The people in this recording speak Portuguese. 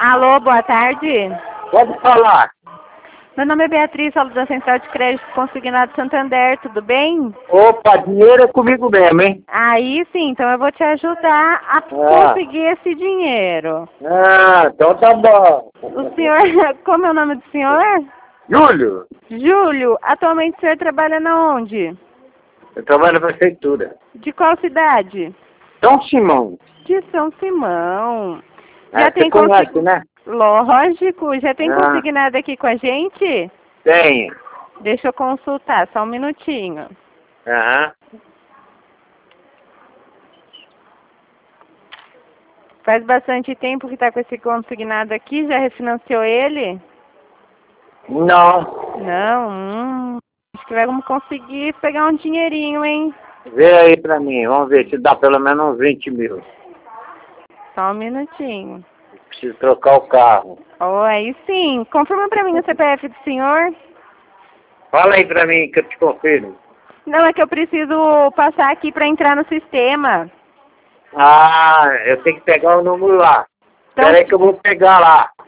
Alô, boa tarde. Pode falar. Meu nome é Beatriz, falo da Central de Crédito Consignado Santander, tudo bem? Opa, dinheiro é comigo mesmo, hein? Aí sim, então eu vou te ajudar a conseguir esse dinheiro. Então tá bom. O senhor, como é o nome do senhor? Júlio, Júlio, atualmente o senhor trabalha na onde? eu trabalho na prefeitura. De qual cidade? São Simão. De São Simão. Você conhece, né? Lógico, já tem Ah. consignado aqui com a gente? Tem. Deixa eu consultar, só um minutinho. Aham. Faz bastante tempo que está com esse consignado aqui, já refinanciou ele? Não. Não, acho que vamos conseguir pegar um dinheirinho, hein? Vê aí pra mim, vamos ver se dá pelo menos uns 20 mil. Só um minutinho. Preciso trocar o carro. Oh, aí sim, confirma pra mim o CPF do senhor. Fala aí pra mim que eu te confiro. Não, é que eu preciso passar aqui pra entrar no sistema. Eu tenho que pegar o número lá. Então- Espera aí que eu vou pegar lá.